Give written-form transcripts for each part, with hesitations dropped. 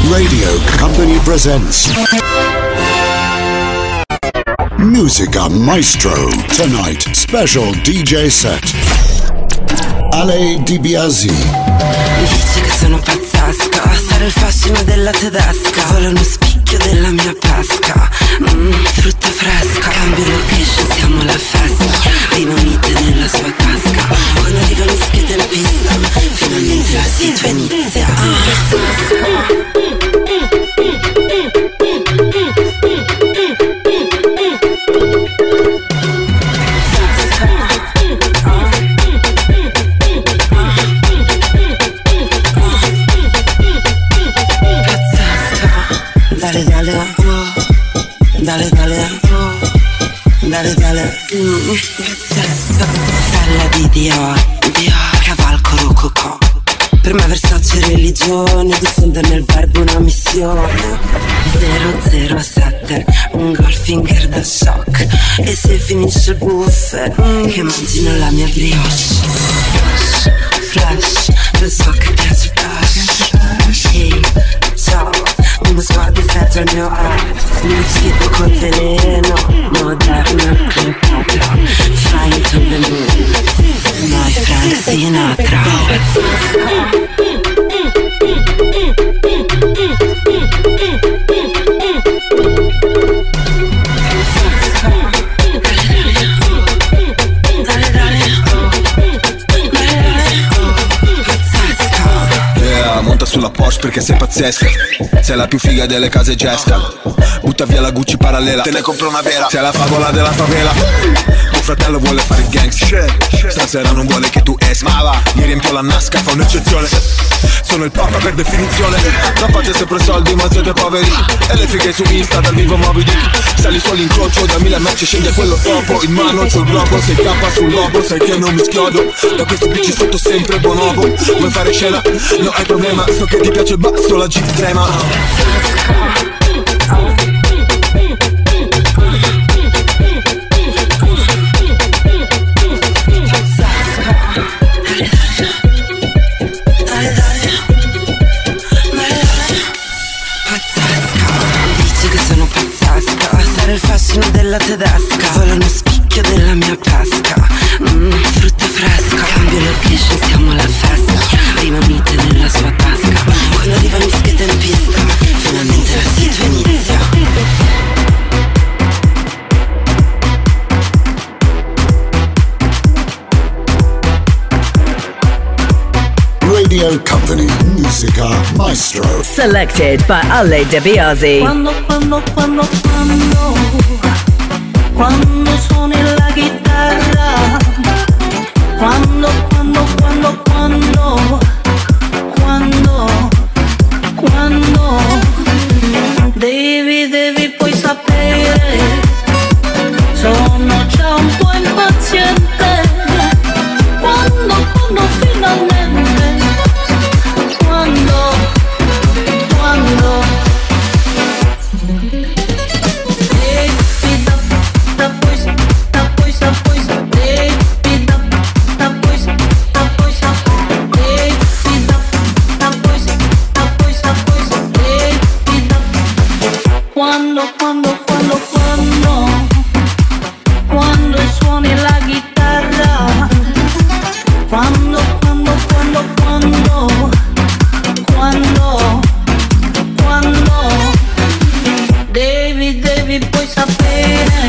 Radio Company presents Musica Maestro. Tonight, special DJ set. Ale DiBiase. Dice che sono pazzesca, sarà il fascino della tedesca. Vuole uno spicchio della mia pesca. Frutta fresca, cambio location, siamo alla festa. Dinamite nella sua tasca. Quando arriva mi scheda in pista, finalmente la situa inizia. Dale, stella di Dio, cavalco rococò. Per me Versace religione, discende nel verbo una missione. 007, un Goldfinger da shock. E se finisce il buffet, che mangino la mia brioche. Flash, lo so che piace flash. Ehi, ciao, uno sguardo serve al mio ass. Mi uccido col veleno, moderna Cleopatra. Flight on the moon, my Frank Sinatra. Monta sulla Porsche perché sei pazzesca. Sei la più figa delle case Jessica. Butta via la Gucci parallela, te ne compro una vera. Sei la favola della favela. Tuo fratello vuole fare il gangster, stasera non vuole che tu esca. Mi riempio la nasca, fa un'eccezione. Sono il papa per definizione. Non fate sempre soldi ma siete poveri. E le fighe su Insta dal vivo mobili. Sali sull'incrocio da 1000 match, scende quello dopo. In mano c'ho il globo, sei cappa sul lobo. Sai che non mi schiodo, da questi bici sotto sempre bonobo. Vuoi fare scena? No hai problema, so che ti piace il basso, la Jeep trema. Il fascino della tedesca, vuole uno spicchio della mia pesca. Frutta fresca, cambio location, siamo alla festa. Dinamite nella sua tasca. Quando arriva mi scheda in pista, finalmente la situa inizia. Radio Company, Musica Maestro. Selected by Ale DiBiase. Quando suoni la chitarra, quando devi poi sapere, sono già un po' impaziente, quando finalmente, quando suoni la chitarra, quando devi poi sapere,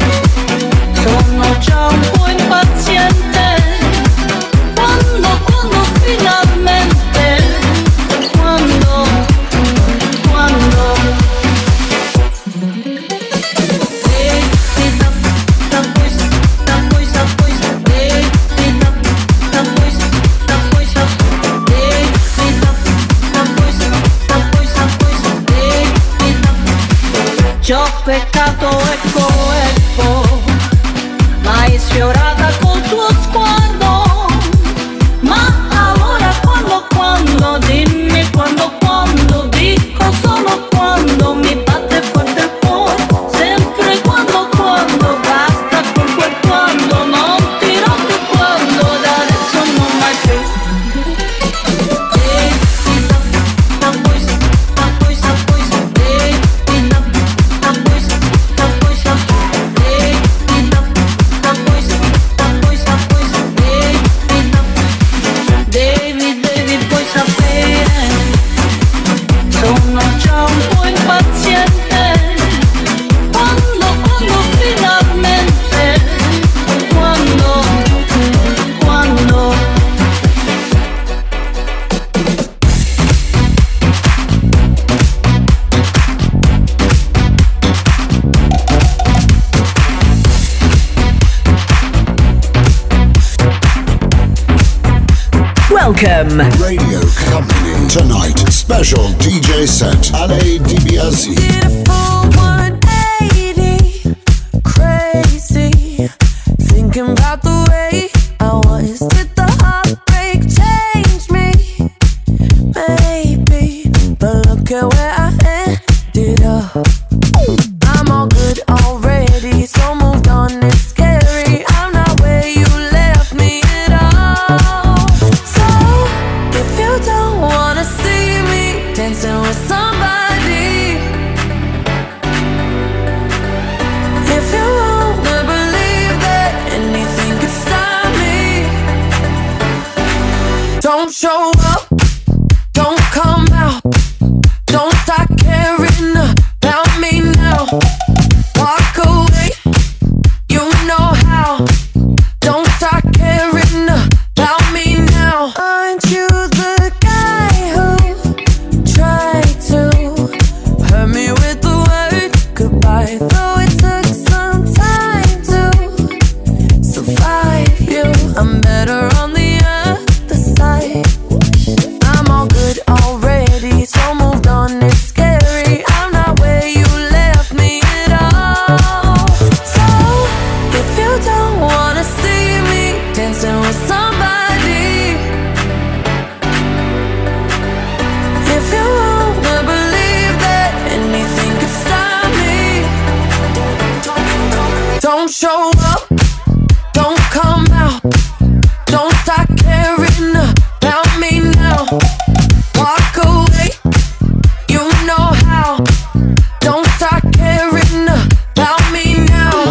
sono già un po' impaziente, quando finalmente, quando ci ho peccato, ecco, ma hai sfiorata col tuo sguardo. Ma allora quando, dimmi quando, dico solo quando, mi batte forte il cuore, sempre quando, basta con quel quando, non dirò più quando, da adesso non mai più. welcome Radio Company tonight. Special DJ set. Ale DiBiase. Beautiful 180, crazy. Thinking about the way I was. Did the heartbreak change me? Maybe, but look at where I ended up. I'm all good already, so moved on. It's scary. I'm not where you left me at all. So if you don't wanna see me dancing with somebody, if you wanna believe that anything could stop me, don't show up, don't come out, don't start caring about me now. Walk away, you know how. Don't start caring about me now. Aren't you the guy who tried to hurt me with the word goodbye? Though it took some time to survive you, I'm better on the other side. I'm all good already, so moved on. It's scary. I'm not where you left me at all. So if you don't wanna see me dancing with somebody, if you wanna believe that anything could stop me, don't show up, don't come out, don't start caring about me now. Walk away, you know how. Don't start caring about me now.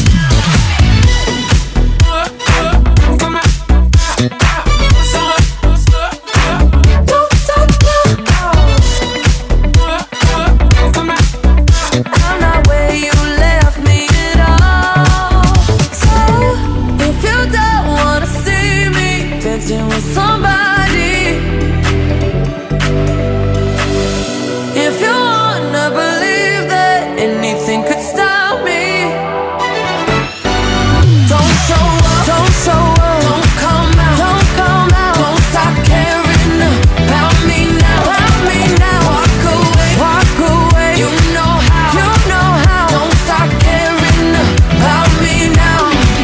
Don't stop now. I'm not where you left me at all. So if you don't wanna see me dancing with somebody, if you wanna believe that anything could stop me, don't show up, don't show up, don't come out, don't come out, don't stop caring about me now, walk away, you know how, don't stop caring about me now.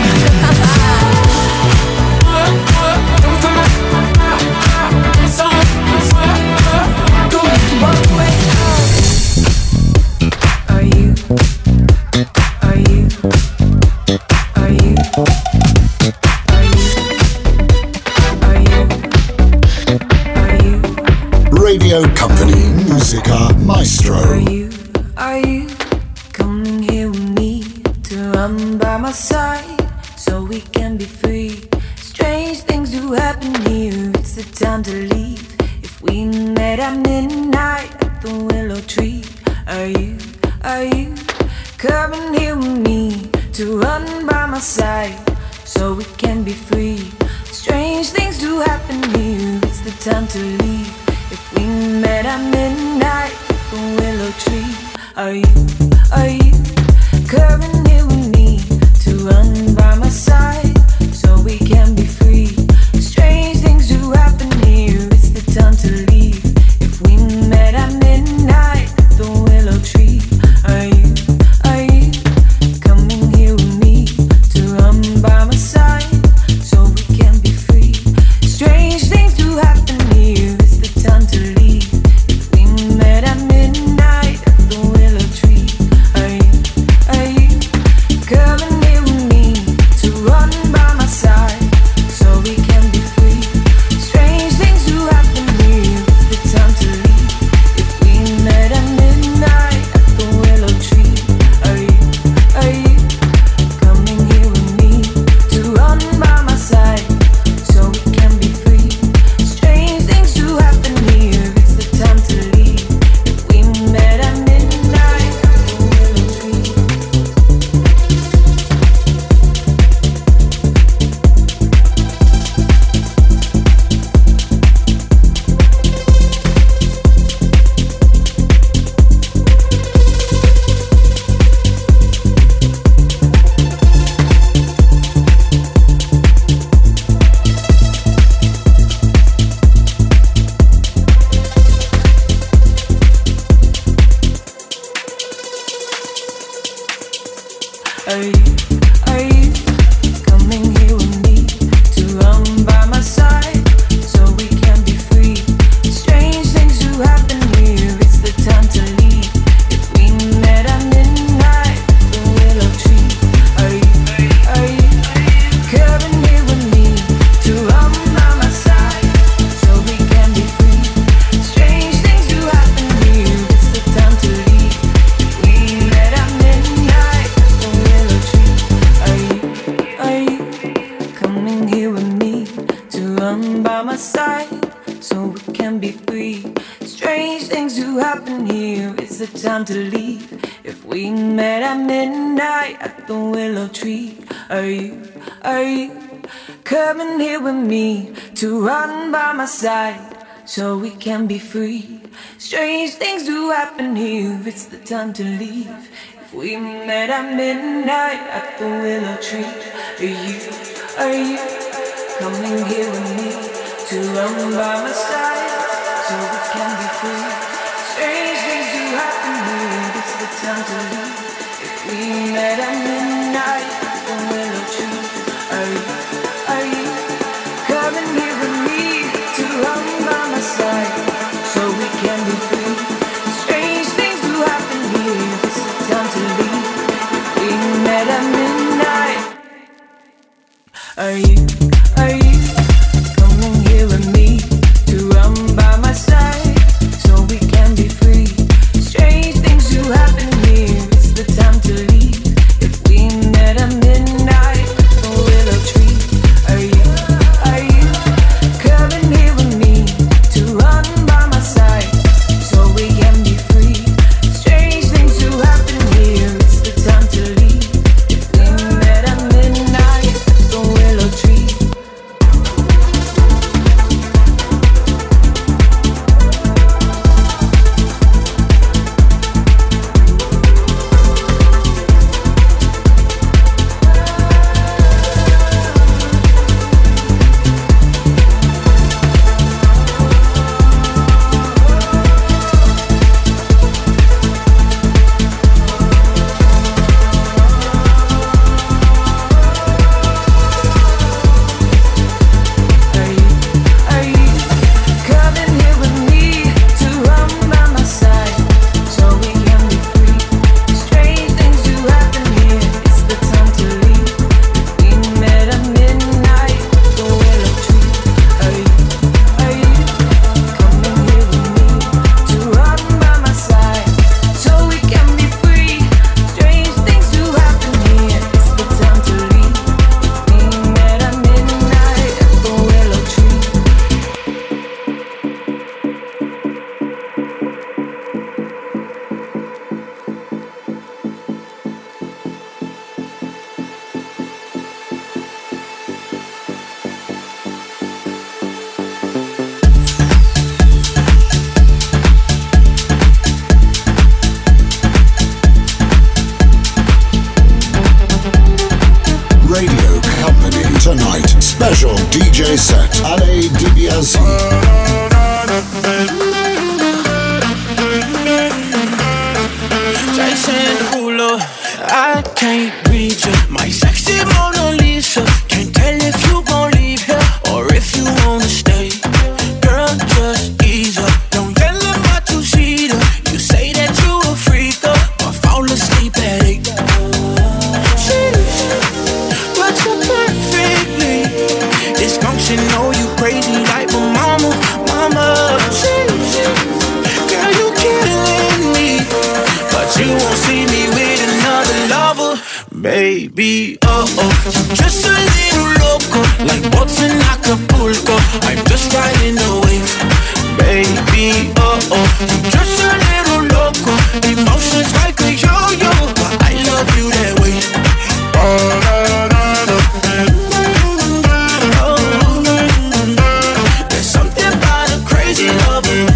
Are you? Are you? Are you? Are you? Are you? Are you? Radio Company. Musica Maestro. Are you coming here with me to run by my side so we can be free? Strange things do happen here. It's the time to leave. If we met at midnight at the willow tree, are you coming here with me to run by my side so we can be free? Strange things do happen here. It's the time to leave. If we met at midnight at the willow tree, are you coming here with me to run by my side so we can be free? Strange things do happen here. It's the time to leave. If we met at midnight at the willow tree, are you coming here with me to run by my side so we can be free? Strange things do happen here. It's the time to leave. If we met at midnight at the willow tree, are you coming here with me So we can be free. Strange things do happen here. It's the time to leave. If we met at midnight at the willow tree, are you coming here with me to run by my side? So we can be free. Strange things do happen here. It's the time to leave. If we met at midnight at the willow tree, are you coming here with me to run by my side, so we can be free? Strange things do happen here. It's the time to leave. We met at midnight. Are you coming here with me to run by my side, so we can be free? Strange things do happen here. It's the time to leave. If we met at midnight, the willow tree. Are you coming here with me to run by my side, so we can be free? Strange things do happen here. It's the time to leave. If we met at midnight, the willow tree. Special DJ set, Ale DiBiase. Jason Derulo, I can't read you. My sexy Mona Lisa. Can't tell if you gon' leave here or if you wanna stay. Girl, just ease up. Don't yell at my two-seater. You say that you a freak up, but fall asleep at 8. But you're perfectly dysfunctional. You crazy like my mama. Girl, you killing me, but you won't see me with another lover, baby. Just a little loco, like boats in Acapulco. I'm just riding the wave, baby. Just a little loco, emotions like a yo-yo, but I love you that way. There's something about a crazy lover.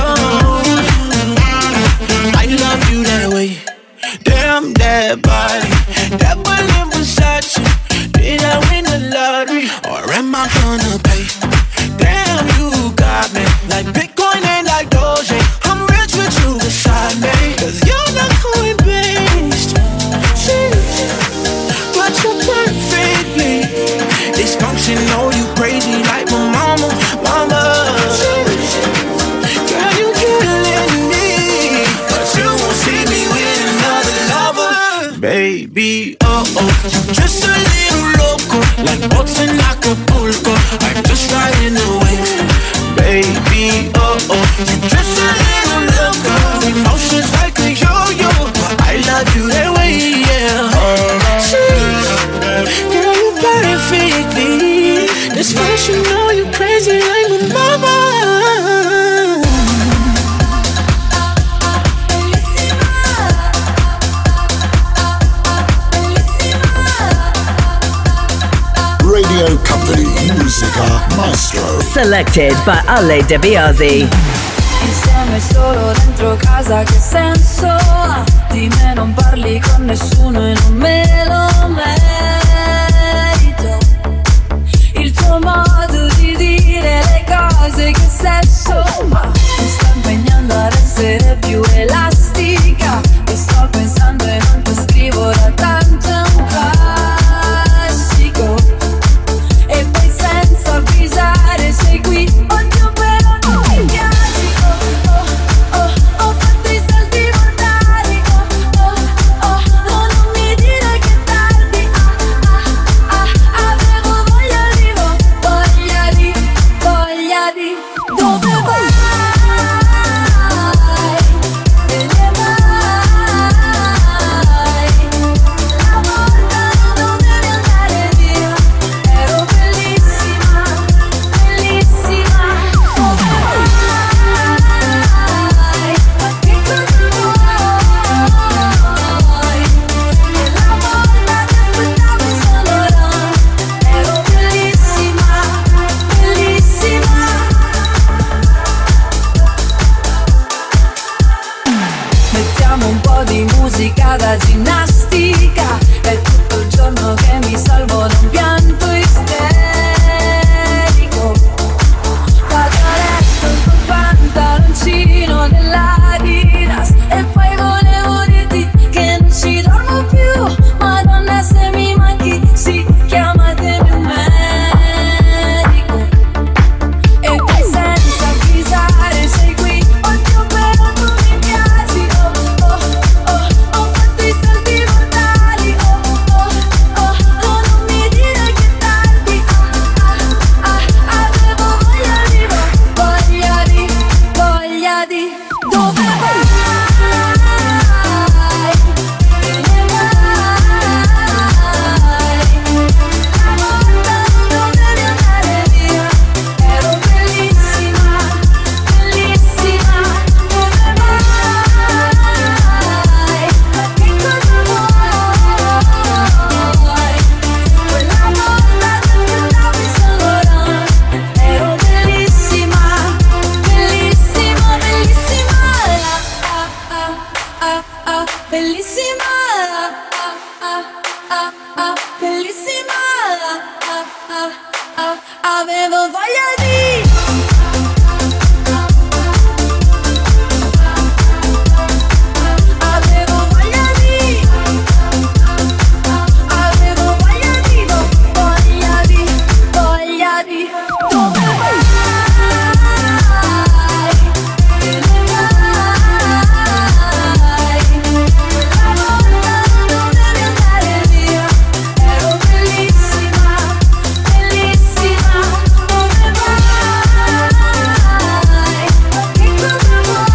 I love you that way. Damn that body, baby, oh oh. Just a little loco, like boats in Acapulco. I'm just riding the wave, baby, oh oh. Just a little loco, emotions like a yo-yo. I love you that way, yeah. Girl, you perfectly. This first you know you crazy like my mama. Radio Company, Musica Maestro. Selected by Ale De Biasi. Insieme solo dentro casa, che senso ha? Di me non parli con nessuno e non me lo merito. Il tuo modo di dire le cose, che sesso fa? Mi sto impegnando ad essere più elastica. E sto pensando e non ti scrivo da tanto, è un classico. E poi senza avvisare sei qui, oddio però non mi piaci. Ho fatto i salti mortali, no, non mi dire che tardi, avevo voglia di, dove vai? Te ne vai, la volta non devi andare via, ero bellissima, bellissima. Dove vai? Ma che cosa vuoi? Quella volta ti aspettavo solo là, ero bellissima, bellissima. Mettiamo un po' di musica da ginnastica, è tutto il giorno che mi salvo da un pianto isterico. Vado a letto col pantaloncino dell'Adidas e poi volevo dirti che non ci dormo più. Madonna, se mi manchi, sì, chiamatemi un medico. E poi senza avvisare sei qui, oddio però tu mi piaci. Ho fatto i salti mortali, non mi dire che tardi, avevo voglia di, dove vai? Te ne vai, la volta non devi andare via, ero bellissima, bellissima. Dove vai? Ma che cosa vuoi? Quella volta ti aspettavi solo là, ero bellissima, bellissima, bellissima. Bellissima, bellissima. Avevo voglia di, avevo voglia di, avevo voglia di, dove vai? Te ne vai, quella volta non devi andare via, ero bellissima, bellissima. Dove vai? Ma che cosa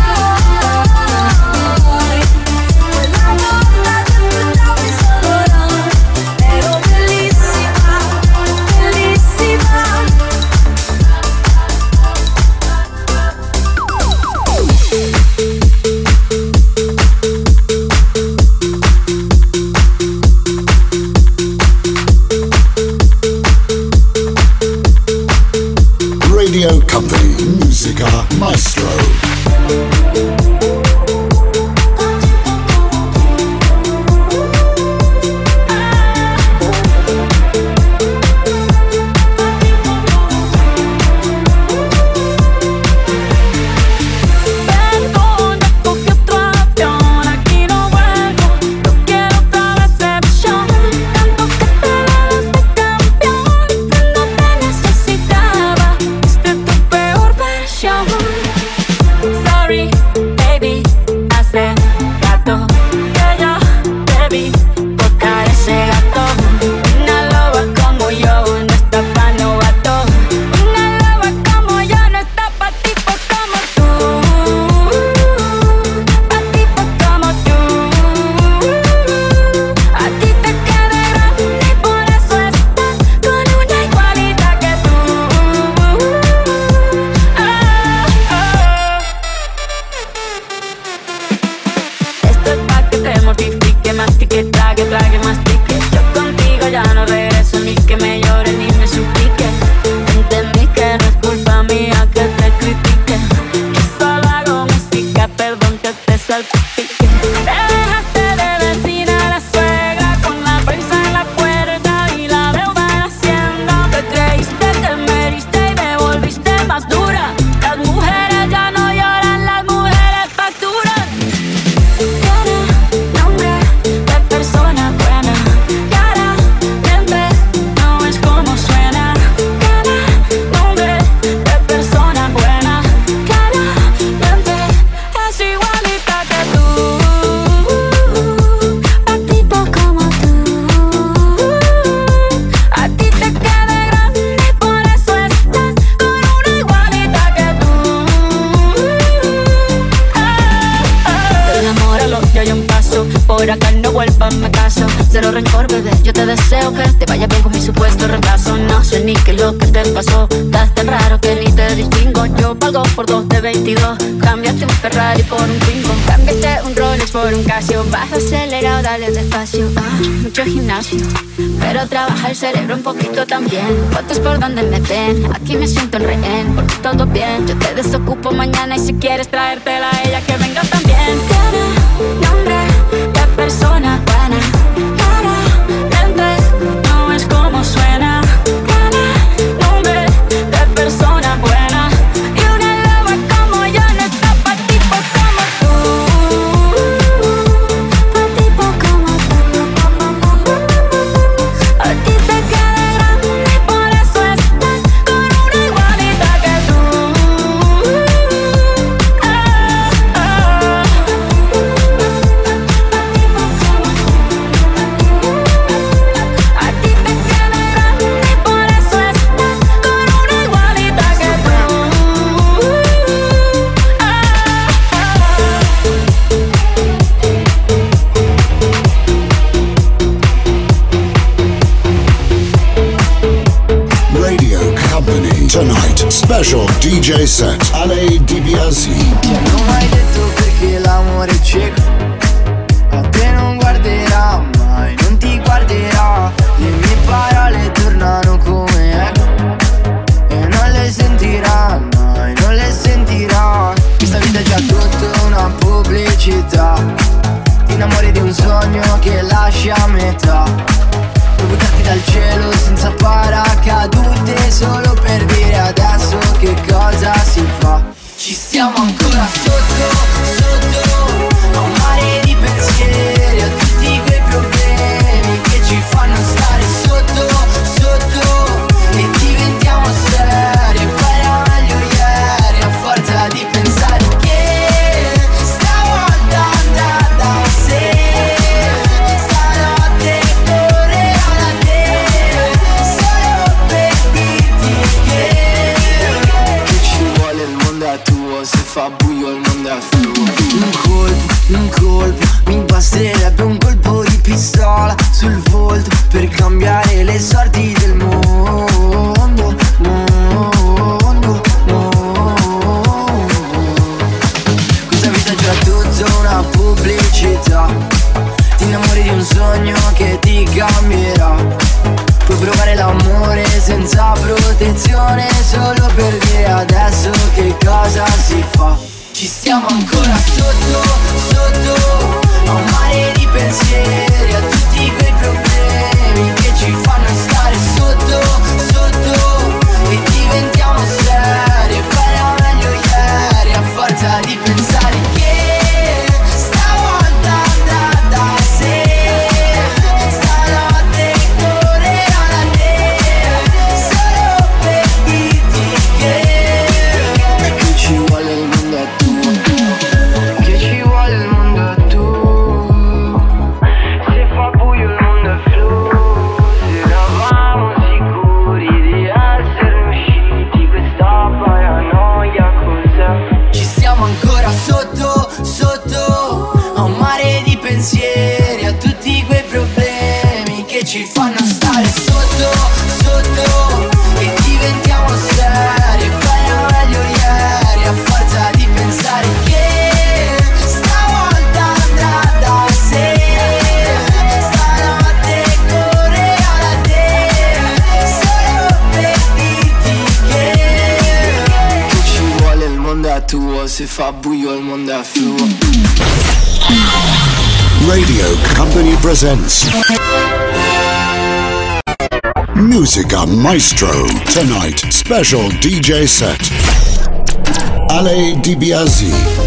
vuoi? Quella volta ti aspettavi solo là, ero bellissima, bellissima. Radio Company, Musica Maestro. Perdona porque otro avión aquí no vuelvo. No quiero otra decepción. Tanto que te das de campeón, cuando te necesitaba, viste tu peor versión. Sorry, baby, más dura. Las mujeres ya no lloran, las mujeres facturan. Tiene nombre de persona buena. Claramente no es como suena. Tiene nombre de persona buena. Claramente es igualita que tú. A tipo como tú. A ti te queda grande y por eso estás con una igualita que tú. Del amor a lo que hay un paso. Por acá no vuelvas, me caso. Cero rencor, bebé, yo te deseo que te vaya bien con mi supuesto reemplazo. No sé ni qué es lo que te pasó. Estás tan raro que ni te distingo. Yo valgo por 2 de 22. Cambiaste un Ferrari por un Twingo. Cambiaste un Rolex por un Casio. Vas acelerado, dale despacio. Mucho gimnasio, pero trabaja el cerebro un poquito también. Fotos por donde me ven, aquí me siento en rehén. Porque todo bien, yo te desocupo mañana. Y si quieres traértela a ella, que venga también. Tiene nombre de persona buena. Claramente no es como suena. Tiene nombre de persona buena. Y una loba como yo no está pa' tipo como tú. Pa' tipo como tú. A ti te queda grande y por eso estás con una igualita que tú. A ti te queda grande y por eso estás con una igualita que tú. Radio Company. Tonight, special DJ set. Ale DiBiase. Ti hanno mai detto perché l'amore è cieco? A te non guarderà mai, non ti guarderà. Le mie parole tornano come eco e non le sentirà mai, non le sentirà. Questa vita è già tutta una pubblicità. Ti innamori di un sogno che lascia a metà. Puoi buttarti dal cielo senza paracadute solo per dire adesso che cosa si fa. Ci stiamo ancora sotto, sotto a un mare di pensieri, a tutti quei problemi che ci fanno stare sotto, sotto e diventiamo seri. E poi era meglio ieri a forza di pensare che stavolta è andata a sé. Stanotte correrò da te solo per dirti che ci vuole, il mondo è tuo, se fa buio il mondo è fluo. Un colpo, mi basterebbe un colpo di pistola sul volto per cambiare le sorti del mondo, mondo, mondo. Questa vita è già tutta una pubblicità. Ti innamori di un sogno che ti cambierà. Puoi provare l'amore senza protezione solo per dire adesso che cosa si fa. Ci stiamo ancora sotto, sotto a un mare di pensieri, a tutti quei problemi che ci fanno stare sotto, sotto e diventiamo seri. E poi era meglio ieri a forza di pensare che stavolta è andata a sé. Stanotte correrò da te solo per dirti che ci vuole, il mondo è tuo. Che ci vuole, il mondo è tuo. Se fa buio il mondo è fluo. Se eravamo sicuri di essere usciti, questa paranoia cos'è? Ci stiamo ancora sotto, sotto a un mare di pensieri, a tutti quei problemi che ci fanno stare sotto, sotto e diventiamo seri. E poi era meglio ieri a forza di pensare che stavolta è andata a sé. Stanotte correrò da te solo per dirti che ci vuole, il mondo è tuo. Se fa buio il mondo è fluo. Radio Company presents Musica Maestro. Tonight, special DJ set. Ale DiBiase.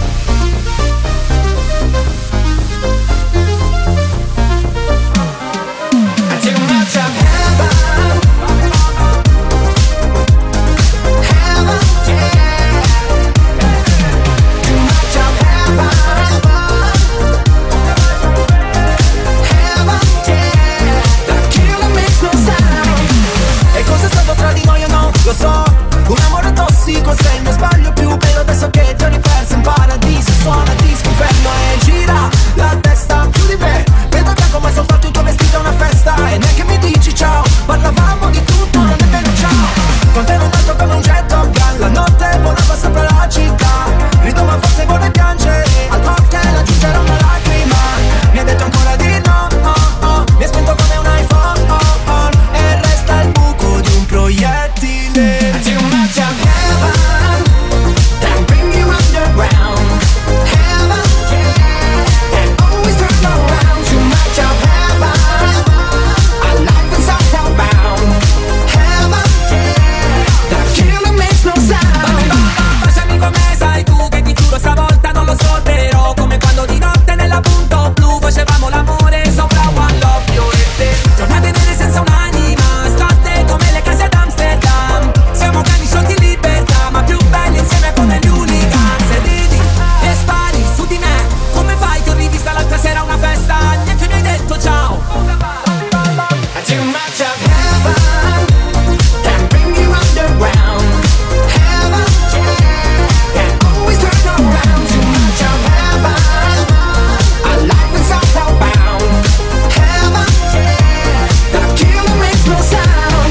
Lo so, un amore tossico sei il mio sbaglio più bello. Adesso che ti ho riperso in paradiso, suona disco inferno e gira la testa più di me. Vedo te come soltanto il tuo vestito a una festa e neanche mi dici ciao. Parlavamo di tutto, non è vero ciao. Con te non tanto come un jet Top Gun. La notte volava sopra la città. Rido ma forse vorrei piangere. Al cocktail aggiungerò una lacrima. Mi ha detto ancora di no, oh, oh. Mi ha spento come un iPhone, oh, oh. E resta il buco di un proiettile. Too much of heaven, then bring you underground. Heaven, yeah, and always turn around. Too much of heaven, our life is all bound. Heaven, yeah, the killer makes no sound. Baciami come sai tu che ti giuro stavolta non lo solterò. Come quando di notte nella punto blu facevamo l'amore sopra One Love, io e te. Giornate nere senza un'anima, storte come le case d'Amsterdam. Siamo cani sciolti in libertà, ma più belli insieme come gli hooligans. Se ridi e spari su di me, come fai che ho rivista l'altra sera a una festa? Niente mi hai detto ciao. Too much of heaven, can bring you underground. Heaven, yeah, can always turn around. Too much of heaven, our life is all bound. Heaven, yeah, the killer makes no sound.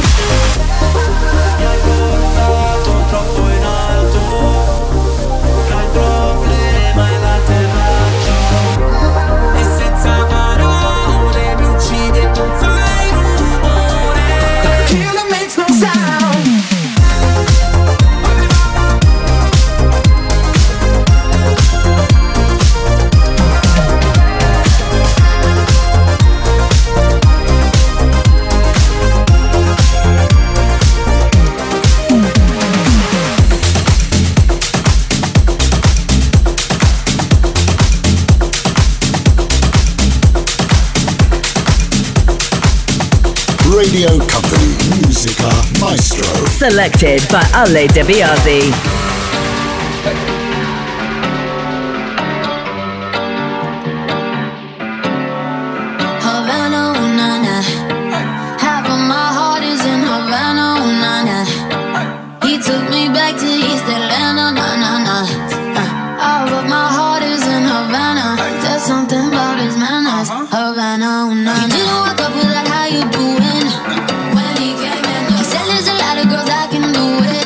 Troppo in alto, tra il problema e l'atterraggio. E senza parole mi uccidi e non fai rumore. The killer makes no sound. Radio Company. Musica Maestro. Selected by Ale DiBiase. Havana, ooh, na, na. Half of my heart is in Havana, ooh, na, na. He took me back to East Atlanta, na, na, na. Half of my heart is in Havana. There's something about his manners. Havana, ooh, na, na. He didn't walk up with that, how you doing? When he came in, he said there's a lot of girls I can do it.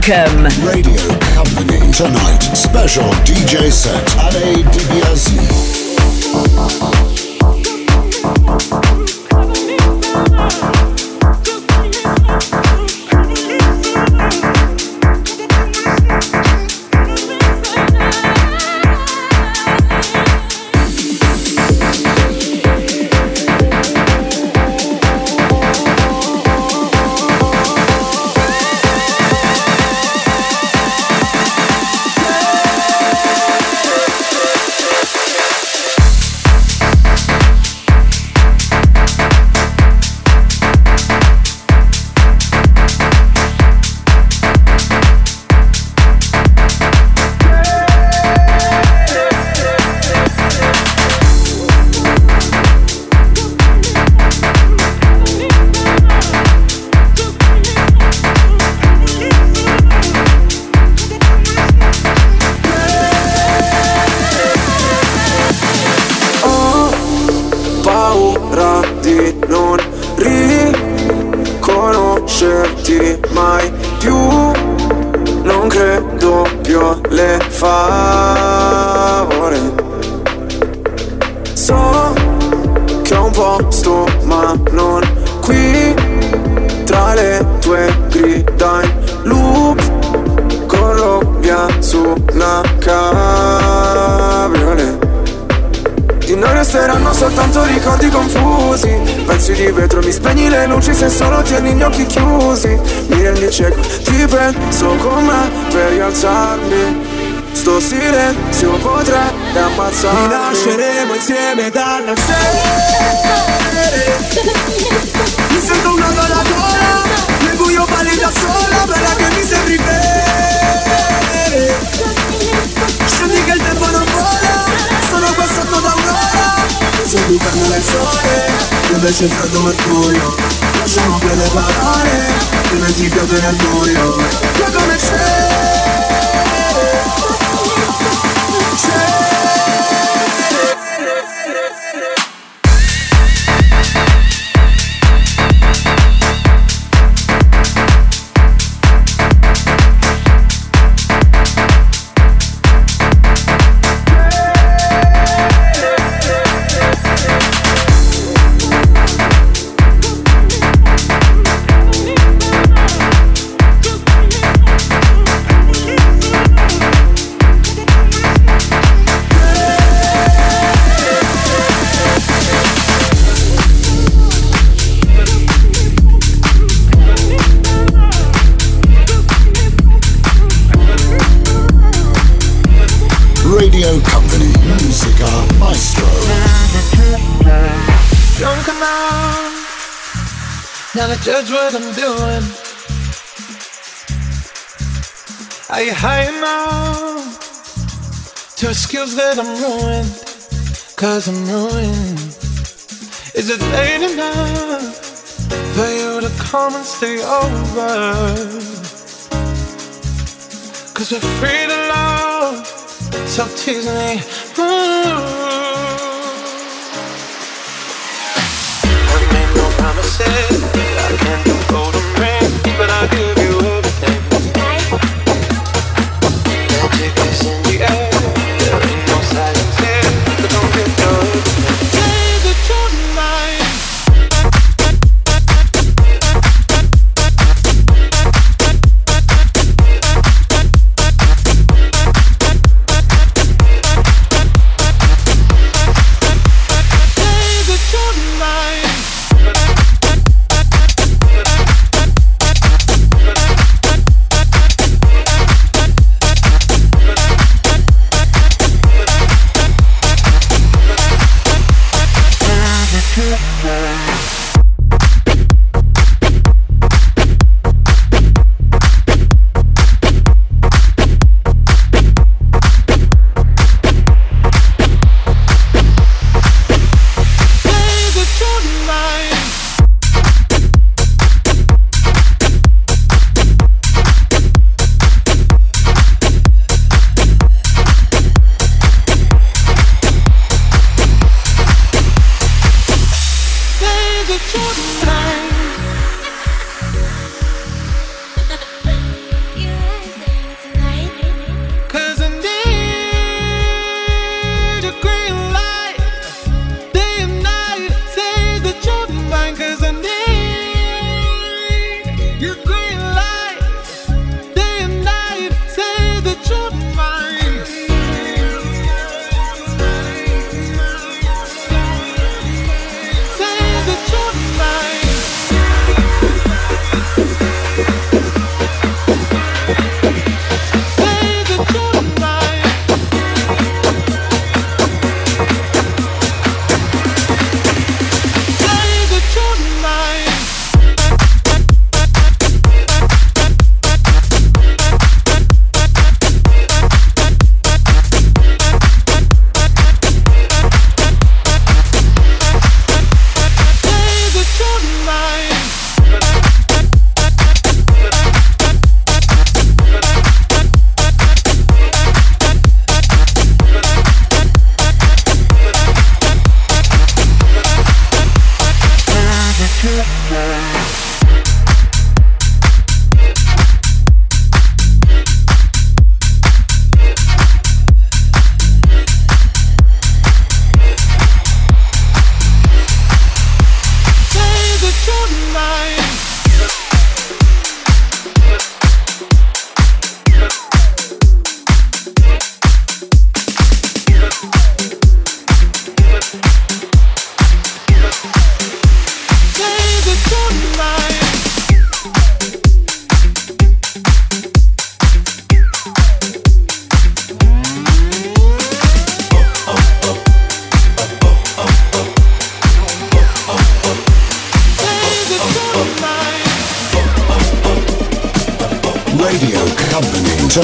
Welcome. Radio Company. Tonight, special DJ set. Ale DiBiase. Se solo tieni gli occhi chiusi, mi rendi cieco. Ti penso con me per rialzarmi. Sto silenzio potrebbe ammazzarmi. Rinasceremo insieme dal nascere. Mi sento una gola gola, nel buio balli da sola, bella che mi sembri bene. Scendi che il tempo non vola, sono qua sotto da un'ora. Tu sei più calmo del sole, io invece il freddo mercurio. Lasciamo quelle parole, prima ti piove nel buio. Che come Radio Company, Musica Maestro. Don't come out, now to judge what I'm doing. Are you high enough to excuse that I'm ruined? Cause I'm ruined. Is it late enough for you to come and stay over? Cause we're free to love, so tease me. I made no promises, I can't do golden rings, but I'll give you everything. Magic is in the air, there ain't no silence here, but don't get your say that you're mine. Say that you're mine.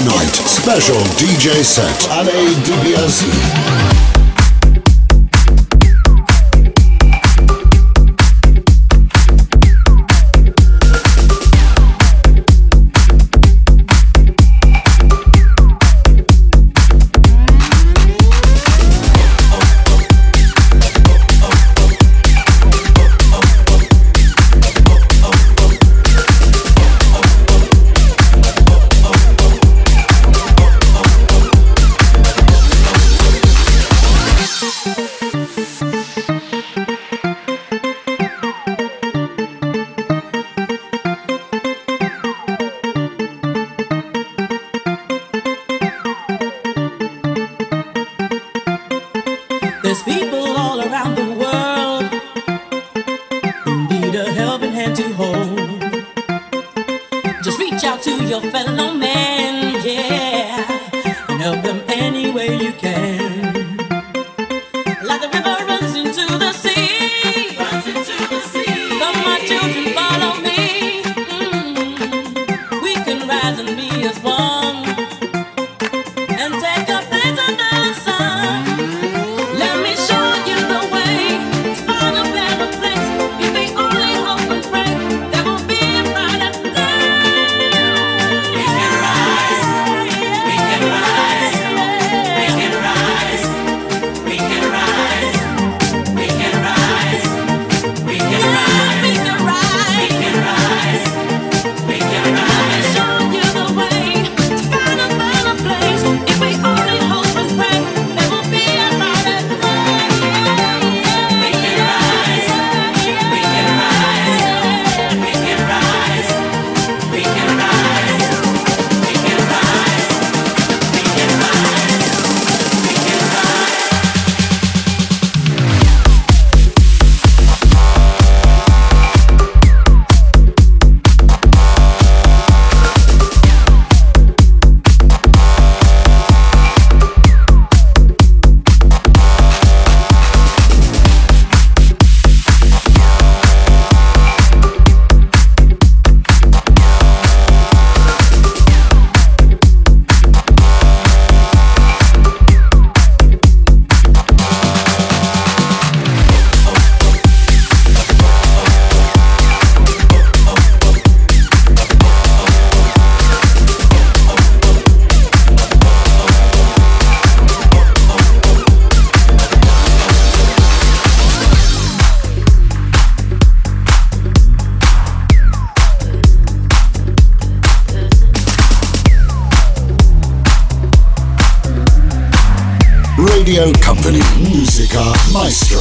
Tonight, special DJ set. Ale DiBiase. Radio Company, Musica Maestro.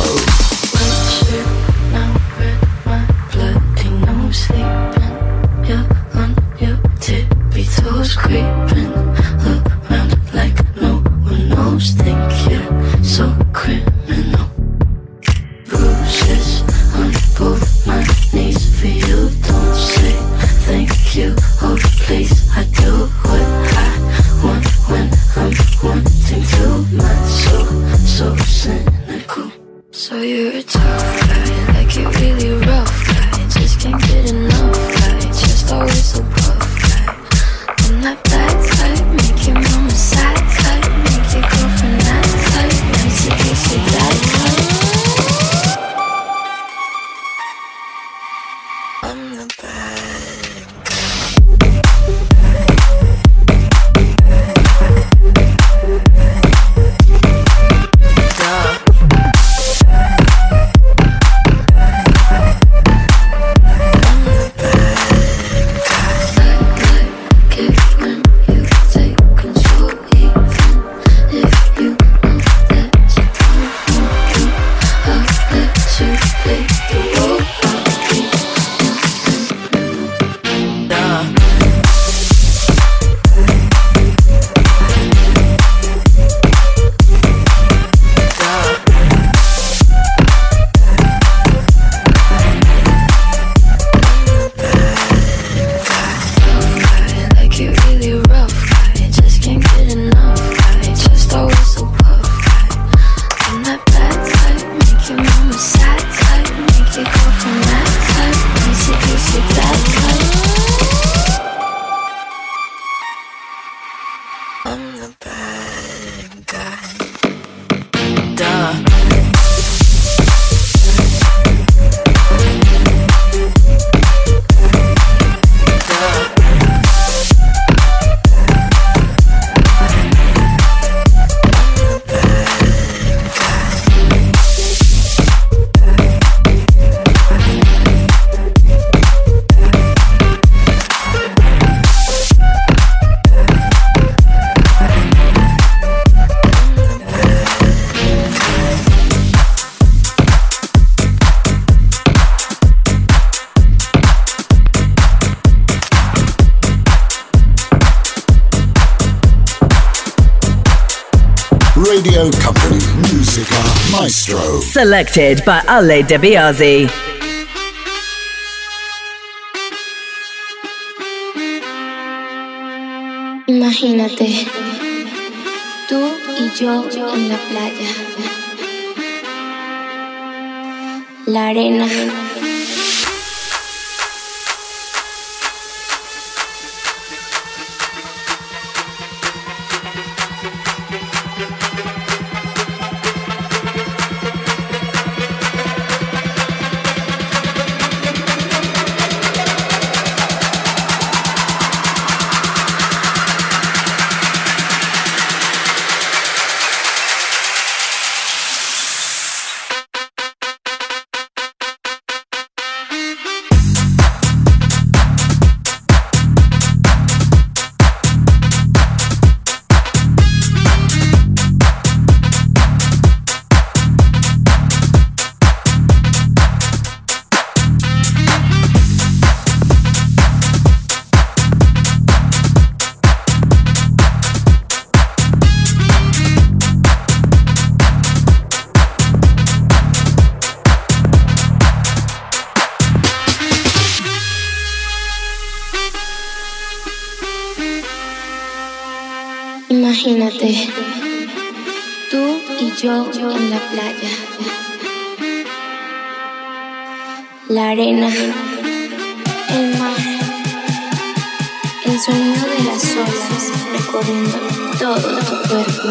Now red, my blood ain't no sleeping. You're on your tippy toes, creeping around like no one knows. Think you're so criminal. Bruises on both my knees for you. Don't say thank you, oh please. I do what I want when I'm wanting to. My soul, so cynical. So you're a tough guy, like you're really rough guy. Just can't get enough guy, just always above guy. I'm that bad type, make your mama sad type, make your girlfriend that type, nice to kiss your dad type. I'm the bad guy. Radio Company, Musica Maestro. Selected by Ale De Biasi. Imagínate, tú y yo en la playa, la arena. Imagínate, tú y yo en la playa, la arena, el mar, el sonido de las olas recorriendo todo tu cuerpo.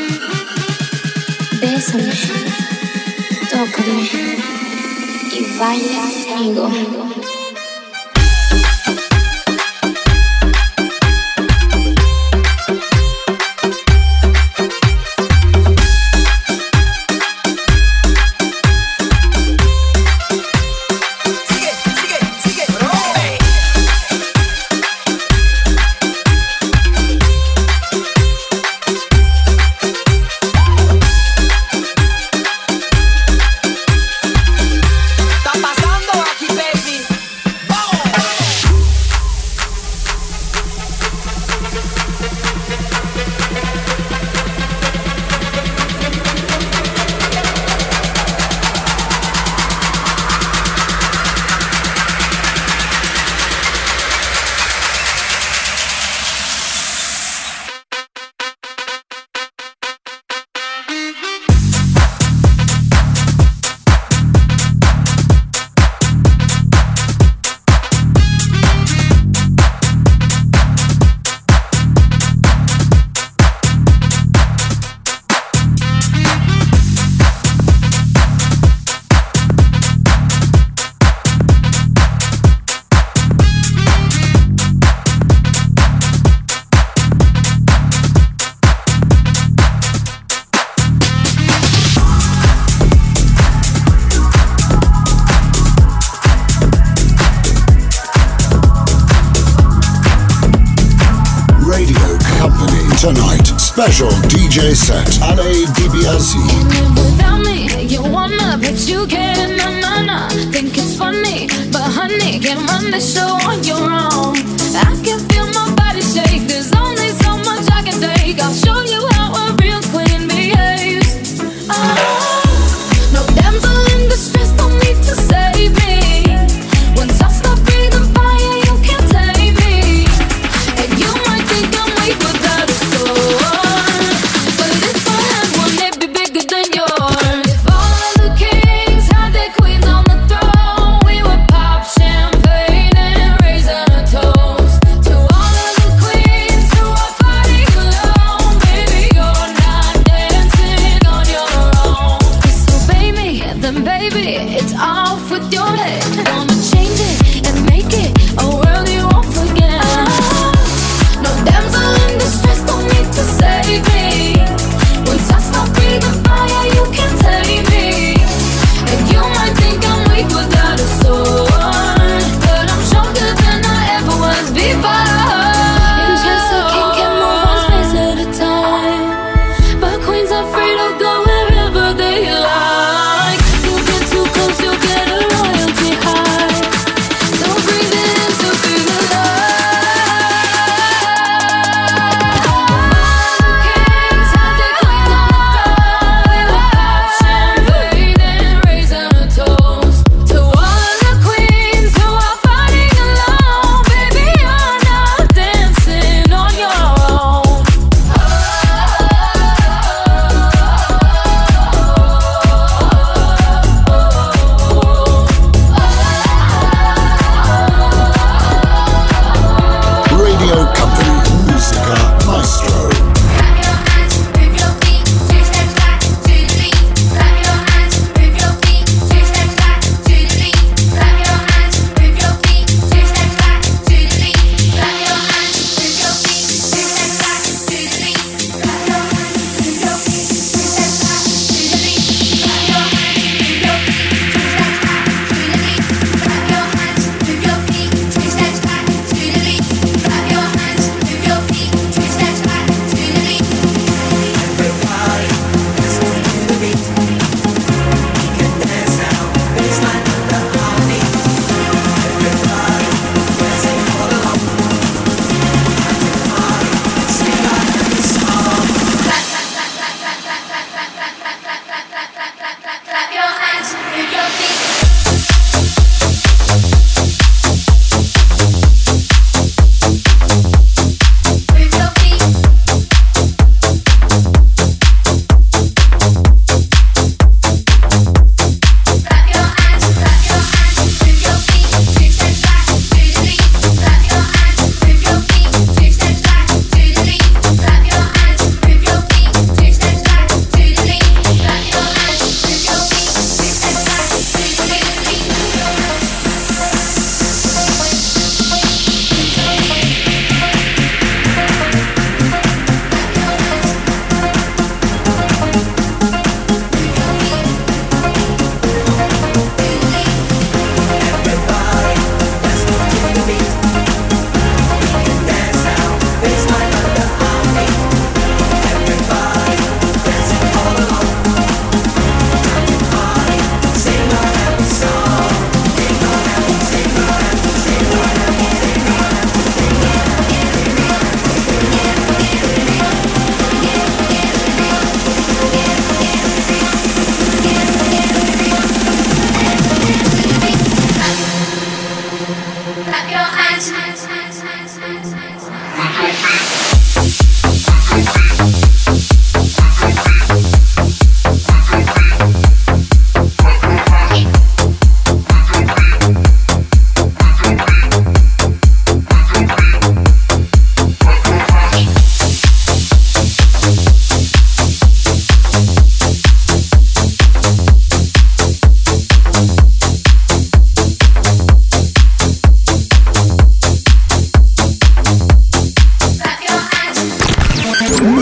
Bésame, tócame y baila conmigo. Tonight, special DJ set, Ale Di Biasi. Without me, you wanna, but you can't, nah. Think it's funny, but honey, can't run the show on your own. I can feel my body shake, there's only so much I can take. I'll show you how a real queen behaves. No damsel in distress, don't need to save me. Once I stop breathing fire, you can't tame me. And you might think I'm weak without a sword, but if I had one, they'd be bigger than yours. If all of the kings had their queens on the throne, we would pop champagne and raise a toast to all of the queens who are fighting alone. Baby, you're not dancing on your own. So baby, then baby, it's off with your head. Gonna change it and make it a world you won't forget. No damsel in distress, don't need to save me. Once I stop breathing fire, you can't tame me. And you might think I'm weak without a sword, but I'm stronger than I ever was before. And just a king can move one space at a time, but queens are free to go wherever they like. You get too close, you'll get a royalty high. So breathe in to feel alive.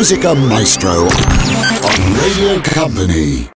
Musica Maestro on Radio Company.